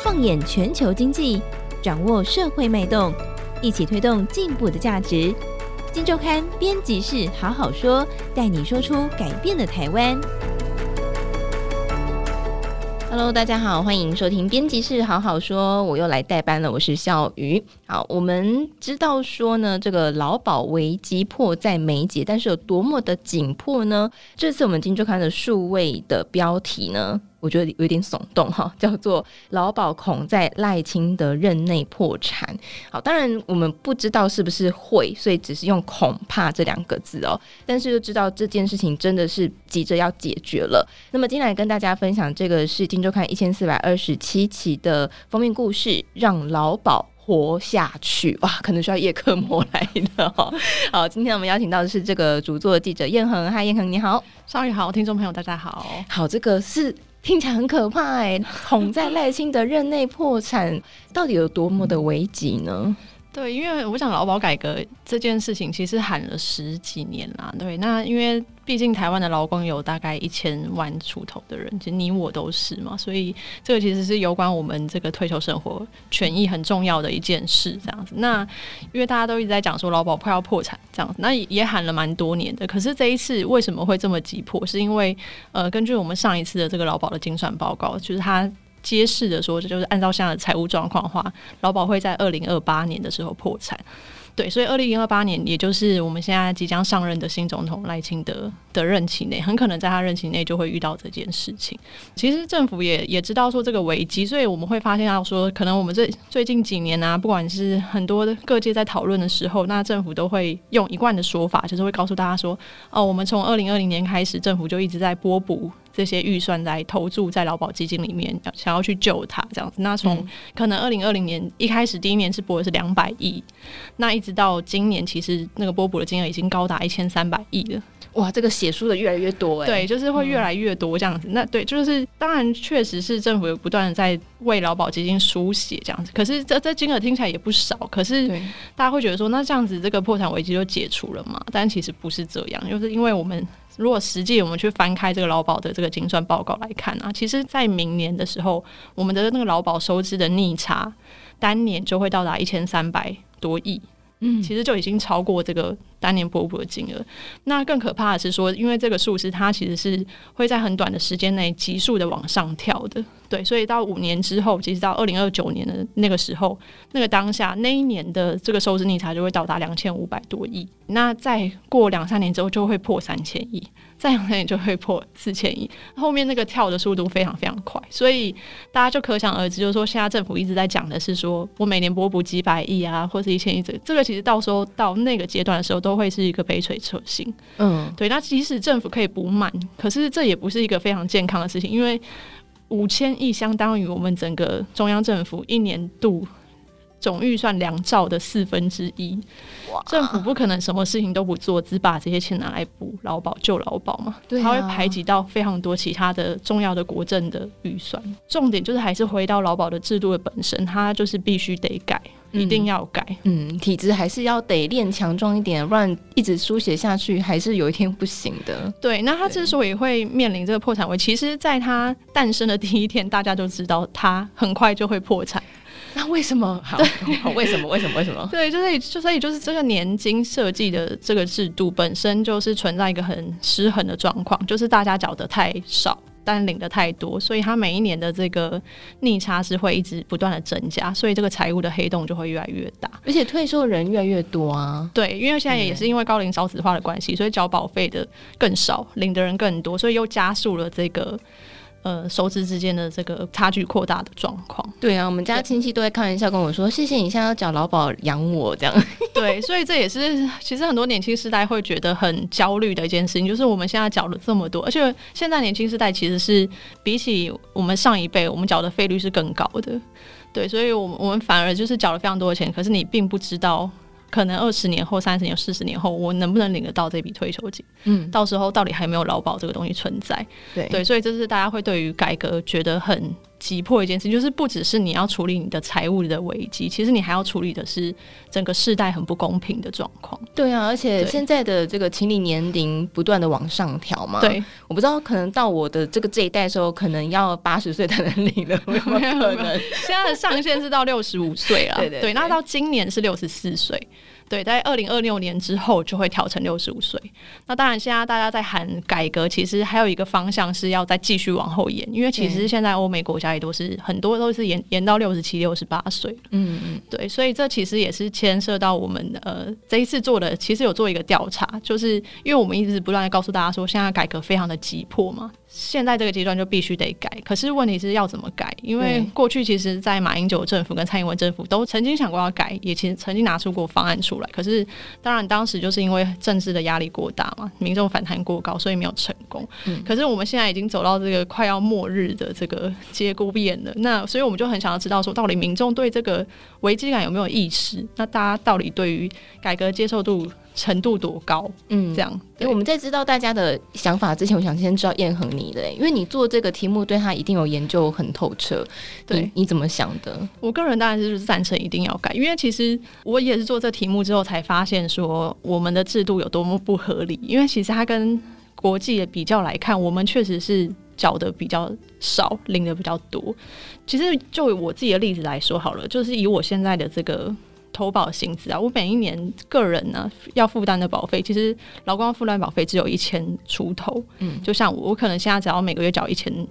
放眼全球经济，掌握社会脉动，一起推动进步的价值。今周刊编辑室好好说，带你说出改变的台湾。Hello， 大家好，欢迎收听编辑室好好说，我又来代班了，我是笑瑜。好，我们知道说呢，这个劳保危机迫在眉睫，但是有多么的紧迫呢？这次我们今周刊的数位的标题呢，我觉得有点耸动哈，叫做劳保恐在赖清德任内破产。好，当然我们不知道是不是会，所以只是用恐怕这两个字哦，但是就知道这件事情真的是急着要解决了。那么今天来跟大家分享这个是今周刊1427期的封面故事，让劳保活下去。哇，可能需要叶克膜来的哦。好，今天我们邀请到的是这个主作记者燕恒。嗨，燕恒你好。 少宇好，听众朋友大家好。 好，这个是听起来很可怕哎，恐在赖清德任内破产，到底有多么的危急呢？ 对，因为我想劳保改革这件事情其实喊了10几年啦。对，那因为毕竟台湾的劳工有大概1000万出头的人，其实你我都是嘛，所以这个其实是有关我们这个退休生活权益很重要的一件事这样子。那因为大家都一直在讲说劳保快要破产这样子，那也喊了蛮多年的，可是这一次为什么会这么急迫？是因为根据我们上一次的这个劳保的精算报告，就是它揭示的说，这就是按照现在的财务状况的话，劳保会在2028年的时候破产。对，所以2028年也就是我们现在即将上任的新总统赖清德的任期内，很可能在他任期内就会遇到这件事情。其实政府也知道说这个危机，所以我们会发现到说，可能我们最近几年啊，不管是很多的各界在讨论的时候，那政府都会用一贯的说法，就是会告诉大家说，我们从2020年开始，政府就一直在拨补这些预算来投注在劳保基金里面，想要去救它这样子。那从可能2020年一开始，第一年是拨的是200亿，那一直到今年，其实那个拨补的金额已经高达1300亿了。 哇，这个写书的越来越多哎， 对，就是会越来越多这样子。那对，就是当然确实是政府有不断的在为劳保基金书写这样子，可是这金额听起来也不少，可是大家会觉得说，那这样子这个破产危机就解除了嘛？但其实不是这样，就是因为我们如果实际我们去翻开这个劳保的这个精算报告来看啊，其实在明年的时候，我们的那个劳保收支的逆差单年就会到达1300多亿。其实就已经超过这个单年拨补的金额。那更可怕的是说，因为这个数字它其实是会在很短的时间内急速的往上跳的。对，所以到5年之后，其实到2029年的那个时候，那个当下那一年的这个收支逆差就会到达2500多亿。那再过2-3年之后就会破3000亿，再2-3年就会破4000亿，后面那个跳的速度非常非常快，所以大家就可想而知，就是说现在政府一直在讲的是说，我每年拨补几百亿啊，或是1000亿，这个其实到时候到那个阶段的时候，都会是一个杯水车薪。对，那即使政府可以补满，可是这也不是一个非常健康的事情，因为5000亿相当于我们整个中央政府1年度总预算2兆的1/4，政府不可能什么事情都不做，只把这些钱拿来补劳保救劳保嘛？对啊，它会排挤到非常多其他的重要的国政的预算。重点就是还是回到劳保的制度的本身，它就是必须得改，一定要改。 体质还是要得练强壮一点，不然一直书写下去还是有一天不行的。对， 那它之所以会面临这个破产危，其实在它诞生的第一天，大家就知道它很快就会破产。 那为什么？好，为什么？ 对，所以就是这个年金设计的这个制度本身就是存在一个很失衡的状况，就是大家缴得太少，但领的太多，所以它每一年的这个逆差是会一直不断的增加，所以这个财务的黑洞就会越来越大， 而且退休人越来越多啊。 对，因为现在也是因为高龄少子化的关系，所以缴保费的更少，领的人更多，所以又加速了这个收支之间的这个差距扩大的状况。 对啊，我们家亲戚都在开玩笑跟我说，谢谢你现在要缴劳保养我这样。 对，所以这也是其实很多年轻世代会觉得很焦虑的一件事情，就是我们现在缴了这么多，而且现在年轻世代其实是比起我们上一辈，我们缴的费率是更高的。对，所以我们反而就是缴了非常多的钱，可是你并不知道可能20年后、30年、40年后，我能不能领得到这笔退休金？到时候到底还没有劳保这个东西存在？对，所以这是大家会对于改革觉得很急迫一件事，就是不只是你要处理你的财务的危机，其实你还要处理的是整个世代很不公平的状况。 对啊，而且现在的这个请领年龄不断的往上调嘛， 对， 我不知道可能到我的这一代的时候，可能要80岁才能领了，有没有可能？ 现在的上限是到65岁了，对，那到今年是64岁。对，在2026年之后就会调成65岁。那当然，现在大家在喊改革，其实还有一个方向是要再继续往后延，因为其实现在欧美国家也都是很多都是延到67、68岁。对，所以这其实也是牵涉到我们这一次做的，其实有做一个调查，就是因为我们一直不断的告诉大家说，现在改革非常的急迫嘛。现在这个阶段就必须得改，可是问题是要怎么改？因为过去其实在马英九政府跟蔡英文政府都曾经想过要改，也其实曾经拿出过方案出来，可是当然当时就是因为政治的压力过大嘛，民众反弹过高，所以没有成功。可是我们现在已经走到这个快要末日的这个节骨眼了，那所以我们就很想要知道说，到底民众对这个危机感有没有意识？那大家到底对于改革接受度程度多高？这样。 我们在知道大家的想法之前，我想先知道燕恒你的，因为你做这个题目对他一定有研究很透彻。对，你怎么想的？ 我个人当然是赞成一定要改，因为其实我也是做这题目之后才发现说我们的制度有多么不合理，因为其实它跟国际的比较来看，我们确实是缴的比较少，领的比较多。其实就我自己的例子来说好了，就是以我现在的这个投保薪资啊，我每一年个人呢要负担的保费，其实劳工负担保费只有1000出头。就像我可能现在只要每个月缴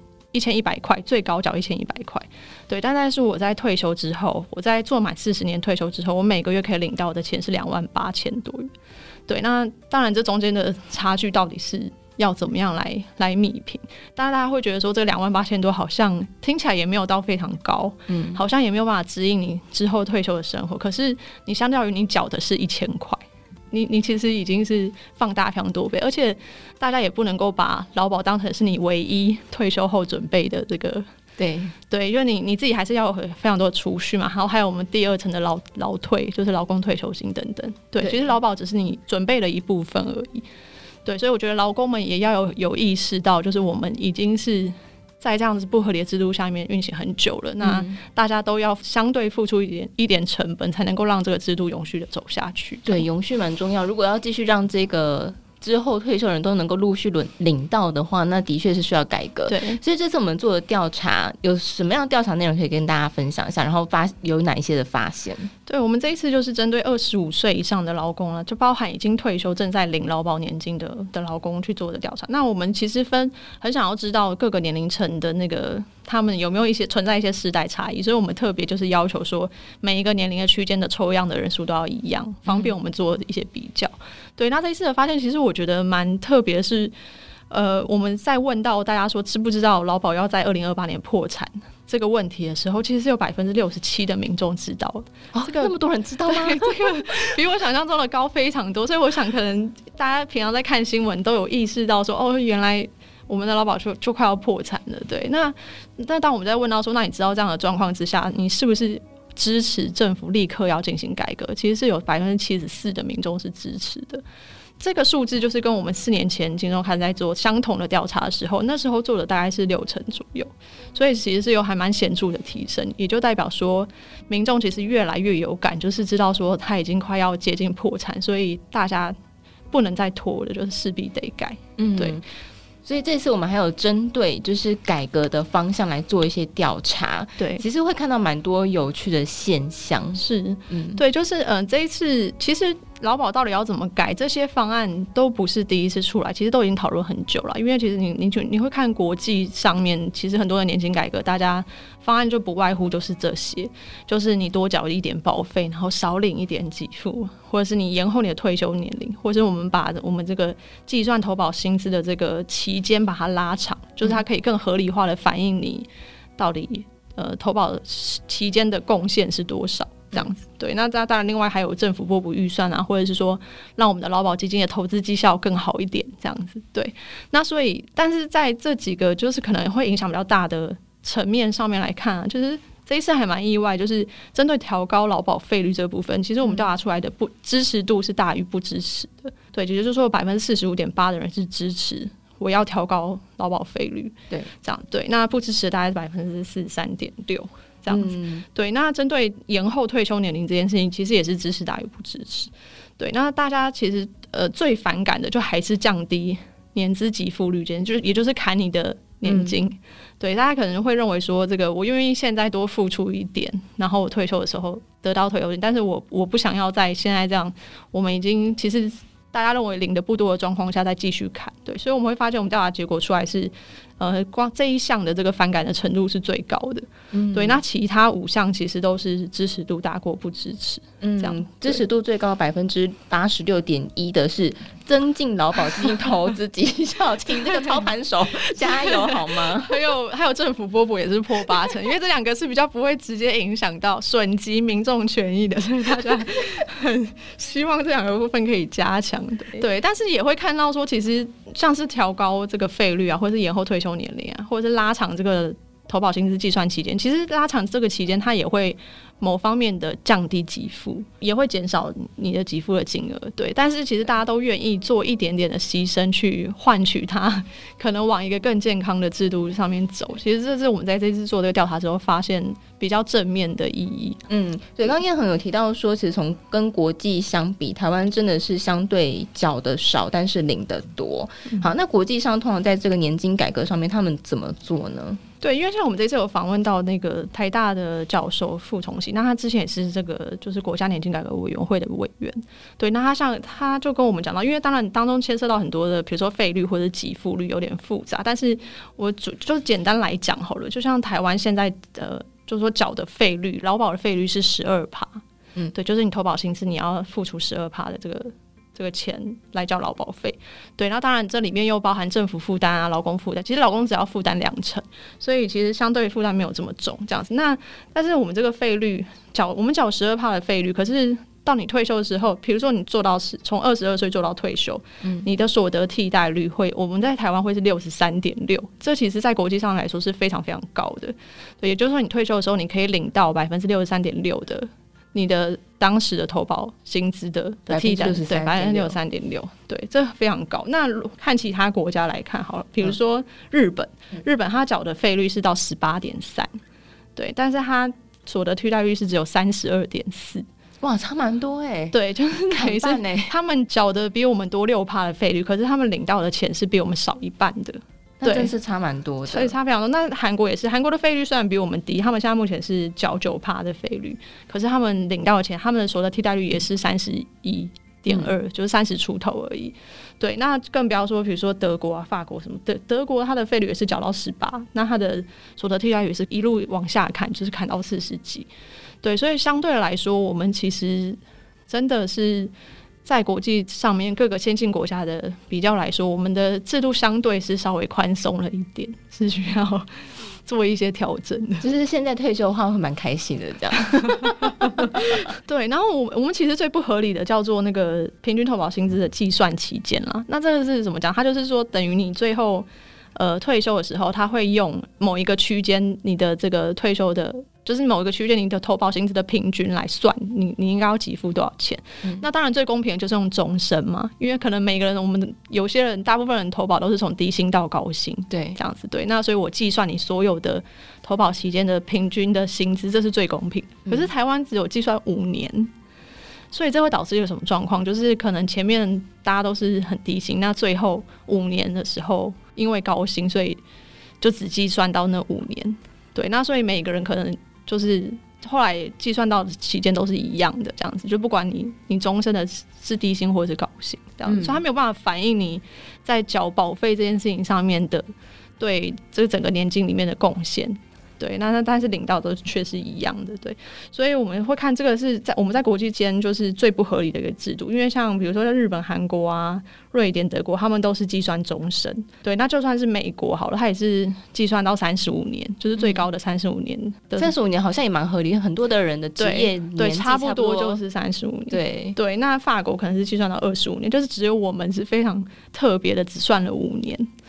1100块，最高缴1100块。对，但是我在退休之后，我在做满40年退休之后，我每个月可以领到的钱是28000多元。对，那当然这中间的差距到底是要怎么样来弭平？当然大家会觉得说这28000多好像听起来也没有到非常高，好像也没有办法指引你之后退休的生活。可是你相较于你缴的是1000块，你其实已经是放大非常多倍，而且大家也不能够把劳保当成是你唯一退休后准备的这个。对，因为你自己还是要有非常多的储蓄嘛，然后还有我们第二层的劳退，就是劳工退休金等等。对，其实劳保只是你准备了一部分而已。对，所以我觉得劳工们也要有意识到，就是我们已经是在这样子不合理的制度下面运行很久了，那大家都要相对付出一点成本，才能够让这个制度永续的走下去。 对，永续蛮重要。如果要继续让这个之后退休人都能够陆续领到的话，那的确是需要改革。 对， 所以这次我们做的调查有什么样的调查内容可以跟大家分享一下，然后有哪一些的发现？ 对，我们这一次就是针对25岁以上的劳工了，就包含已经退休正在领劳保年金的劳工去做的调查。那我们其实很想要知道各个年龄层的那个他们有没有存在一些世代差异，所以我们特别就是要求说每一个年龄的区间的抽样的人数都要一样，方便我们做一些比较。对，那这一次的发现其实我觉得蛮特别的是，我们在问到大家说知不知道劳保要在2028年破产这个问题的时候，其实是有67%的民众知道的。这个那么多人知道吗？ 这个比我想象中的高非常多，所以我想可能大家平常在看新闻都有意识到说，原来我们的劳保就快要破产了。对，那当我们在问到说，那你知道这样的状况之下，你是不是支持政府立刻要进行改革？其实是有74%的民众是支持的。这个数字就是跟我们4年前金周刊在做相同的调查的时候，那时候做的大概是60%左右，所以其实是有还蛮显著的提升，也就代表说民众其实越来越有感，就是知道说他已经快要接近破产，所以大家不能再拖了，就是势必得改。对。 所以这次我们还有针对就是改革的方向来做一些调查， 对， 其实会看到蛮多有趣的现象。 是，对，就是这一次其实劳保到底要怎么改，这些方案都不是第一次出来，其实都已经讨论很久了。因为其实你会看国际上面，其实很多的年金改革，大家方案就不外乎就是这些，就是你多缴一点保费，然后少领一点给付，或者是你延后你的退休年龄，或者是我们把我们这个计算投保薪资的这个期间把它拉长，就是它可以更合理化的反映你到底投保期间的贡献是多少。这样子，对，那当然另外还有政府拨补预算啊，或者是说让我们的劳保基金的投资绩效更好一点，这样子，对。那所以但是在这几个就是可能会影响比较大的层面上面来看啊，就是这一次还蛮意外，就是针对调高劳保费率这部分，其实我们调查出来的支持度是大于不支持的。对，也就是说45.8%的人是支持我要调高劳保费率， 对， 这样对。那不支持的大概是43.6%这样子，对。那针对延后退休年龄这件事情，其实也是支持大于不支持。对，那大家其实最反感的就还是降低年资给付率，也就是砍你的年金。对，大家可能会认为说，这个我愿意现在多付出一点，然后我退休的时候得到退休金，但是我不想要在现在这样，我们已经其实大家认为领的不多的状况下再继续砍。对，所以我们会发现我们调查结果出来是光这一项的这个反感的程度是最高的。对，那其他5项其实都是支持度大过不支持。这样支持度最高86.1%的是增进劳保基金投资绩效，请这个操盘手加油好吗？ 还有政府拨补也是破80%，因为这2个是比较不会直接影响到损及民众权益的，所以大家很希望这2个部分可以加强。对，但是也会看到说，其实像是调高这个费率啊，或是延后退休年龄啊，或者是拉长这个投保薪资计算期间，其实拉长这个期间，它也会某方面的降低给付，也会减少你的给付的金额。对，但是其实大家都愿意做一点点的牺牲，去换取它可能往一个更健康的制度上面走。其实这是我们在这次做这个调查之后发现比较正面的意义。 对，刚刚彦恒有提到说，其实从跟国际相比，台湾真的是相对缴的少，但是领的多。好，那国际上通常在这个年金改革上面，他们怎么做呢？ 对，因为像我们这次有访问到那个台大的教授傅崇禧，那他之前也是这个就是国家年金改革委员会的委员。对，那他就跟我们讲到，因为当然当中牵涉到很多的，比如说费率或者给付率有点复杂，但是我就简单来讲好了，就像台湾现在就是说缴的费率，劳保的费率是12%。对，就是你投保薪资你要付出12%的这个钱来交劳保费。对，然后当然这里面又包含政府负担啊、劳工负担，其实劳工只要负担2成，所以其实相对负担没有这么重这样子。那但是我们这个费率我们缴12%的费率，可是到你退休的时候，比如说你做到从22岁做到退休，你的所得替代率我们在台湾会是63.6%，这其实在国际上来说是非常非常高的。对，也就是说你退休的时候，你可以领到63.6%的你的当时的投保薪资的替代，对，63.6%，对，这非常高。那看其他国家来看好了，比如说日本它缴的费率是到18.3%，对，但是它所得替代率是只有32.4%。 哇，差蛮多对，就是等于是他们缴的比我们多6%的费率，可是他们领到的钱是比我们少1半的。 那真是差蛮多的， 所以差非常多。那韩国也是，韩国的费率虽然比我们低，他们现在目前是缴9%的费率，可是他们领到的钱，他们的所得替代率也是31.2%，就是30出头而已。对，那更不要说比如说德国啊、法国什么的，德国它的费率也是缴到18%，那它的所得替代率也是一路往下砍，就是砍到40几。对，所以相对来说，我们其实真的是在国际上面各个先进国家的比较来说，我们的制度相对是稍微宽松了一点，是需要做一些调整的。 就是现在退休的话会蛮开心的这样。 对，然后我们其实最不合理的叫做那个平均投保薪资的计算期间啦。那这个是怎么讲？它就是说等于你最后退休的时候，他会用某一个区间你的这个退休的，就是某一个区间你的投保薪资的平均来算你应该要给付多少钱。那当然最公平的就是用终身嘛，因为可能每个人我们有些人大部分人投保都是从低薪到高薪， 对， 这样子。对，那所以我计算你所有的投保期间的平均的薪资，这是最公平的。可是台湾只有计算5年，所以这会导致一个什么状况？就是可能前面大家都是很低薪，那最后5年的时候因为高薪，所以就只计算到那5年。对，那所以每个人可能就是后来计算到的期间都是一样的，这样子，就不管你终身的是低薪或者是高薪这样子，所以它没有办法反映你在缴保费这件事情上面的对这整个年金里面的贡献。对，那但是领到都却是一样的。对，所以我们会看这个是我们在国际间就是最不合理的一个制度，因为像比如说在日本、韩国啊、瑞典、德国，他们都是计算终身。对，那就算是美国好了，它也是计算到35年，就是最高的35年的。 35年好像也蛮合理，很多的人的职业年纪对差不多就是35年。对，那法国可能是计算到25年，就是只有我们是非常特别的，只算了5年。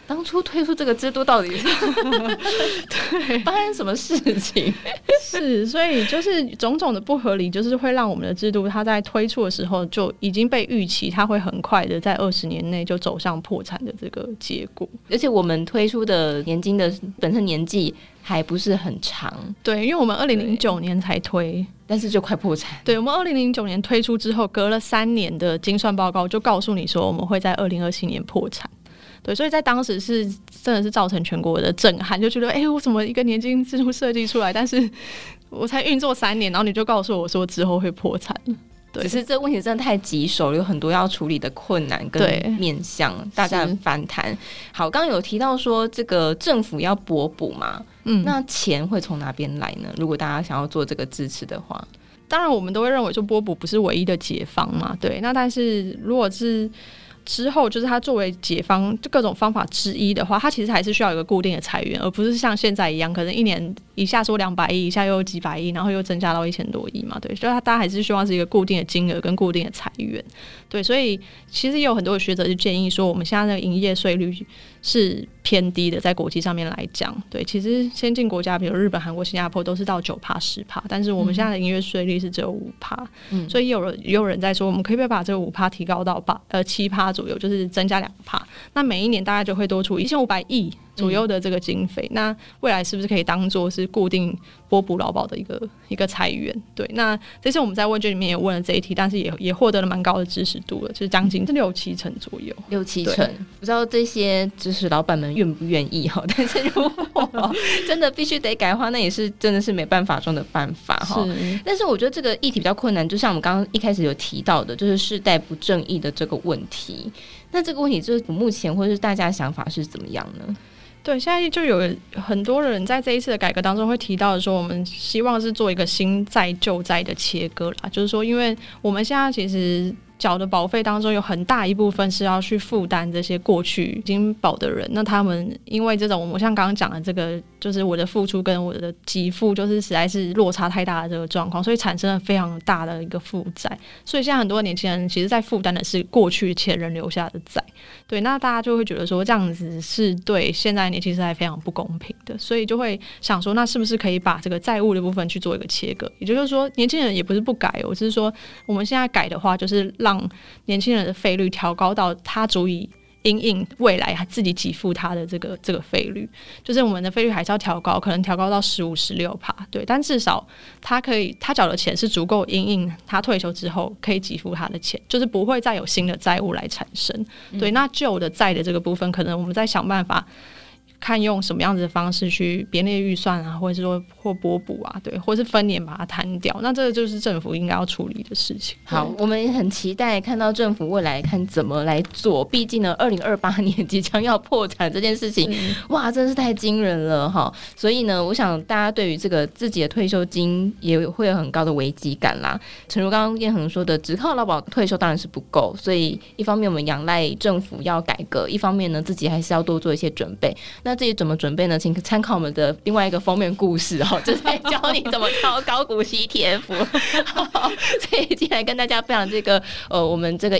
当初推出这个制度到底是对发生什么事情？ 是，所以就是种种的不合理，就是会让我们的制度它在推出的时候就已经被预期，它会很快的在20年内就走向破产的这个结果。 而且我们推出的年金的本身年纪还不是很长， 对，因为我们2009年才推， 但是就快破产。 对，我们2009年推出之后，隔了3年的精算报告就告诉你说，我们会在2027年破产。对，所以在当时是真的是造成全国的震撼，就觉得我怎么一个年金制度设计出来，但是我才运作3年，然后你就告诉我说之后会破产了。对， 只是这问题真的太棘手了，有很多要处理的困难跟面向，大家的反弹。好，刚刚有提到说这个政府要拨补嘛，那钱会从哪边来呢？如果大家想要做这个支持的话， 当然我们都会认为说拨补不是唯一的解方嘛，对，那但是如果是之后就是它作为解方各种方法之一的话，它其实还是需要有一个固定的财源，而不是像现在一样可能一年一下说200亿，一下又几百亿，然后又增加到1000多亿嘛，对，所以大家还是希望是一个固定的金额跟固定的财源。对，所以其实也有很多的学者就建议说，我们现在的营业税率是偏低的，在国际上面来讲，对，其实先进国家比如日本、韩国、新加坡都是到9%、10%，但是我们现在的营业税率是只有5%，所以也有人在说，我们可以不可以把这个5%提高到7%左右，就是增加2%，那每一年大概就会多出1500亿左右的这个经费，那未来是不是可以当作是固定拨补劳保的一个财源？对，那这次我们在问卷里面也问了这一题，但是也获得了蛮高的支持度了，就是将近6-7成左右 ，6-7成。不知道这些支持老板们愿不愿意哈？但是如果真的必须得改的话，那也是真的是没办法中的办法哈。但是我觉得这个议题比较困难，就像我们刚刚一开始有提到的，就是世代不正义的这个问题。那这个问题就是目前或是大家的想法是怎么样呢？ 对，现在就有很多人在这一次的改革当中会提到的说，我们希望是做一个新债旧债的切割啦，就是说因为我们现在其实缴的保费当中有很大一部分是要去负担这些过去已经保的人，那他们因为这种我像刚刚讲的这个就是我的付出跟我的给付就是实在是落差太大的这个状况，所以产生了非常大的一个负债，所以现在很多年轻人其实在负担的是过去前人留下的债。对，那大家就会觉得说这样子是对现在年轻世代非常不公平的，所以就会想说那是不是可以把这个债务的部分去做一个切割，也就是说年轻人也不是不改，我只是说我们现在改的话就是让年轻人的费率调高到他足以因应未来自己给付他的这个费率，就是我们的费率还是要调高，可能调高到15-16%，对，但至少他缴的钱是足够因应他退休之后可以给付他的钱，就是不会再有新的债务来产生。对，那旧的债的这个部分，可能我们再想办法。看用什么样子的方式去编列预算啊，或者是说或拨补啊，对，或是分年把它摊掉，那这个就是政府应该要处理的事情。 好，我们也很期待看到政府未来看怎么来做，毕竟呢2028年即将要破产这件事情，哇，真的是太惊人了哈！所以呢，我想大家对于这个自己的退休金也会有很高的危机感啦。诚如刚刚彦恒说的，只靠劳保退休当然是不够，所以一方面我们仰赖政府要改革，一方面呢自己还是要多做一些准备。那自己怎么准备呢？请参考我们的另外一个封面故事哦，就是在教你怎么挑高股息 ETF。所以今天来跟大家分享这个我们这个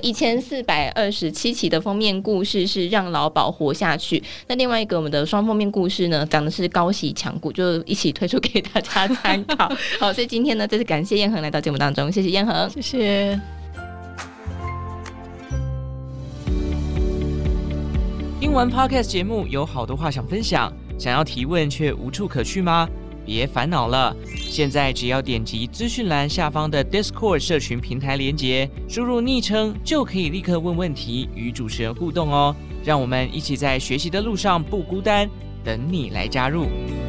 1427期的封面故事是让劳保活下去。那另外一个我们的双封面故事呢，讲的是高息强股，就一起推出给大家参考。好，所以今天呢，再次感谢彦恒来到节目当中，谢谢彦恒， 谢谢。 听完 Podcast 节目有好多话想分享，想要提问却无处可去吗？别烦恼了，现在只要点击资讯栏下方的 Discord 社群平台连结，输入昵称就可以立刻问问题，与主持人互动哦。让我们一起在学习的路上不孤单，等你来加入。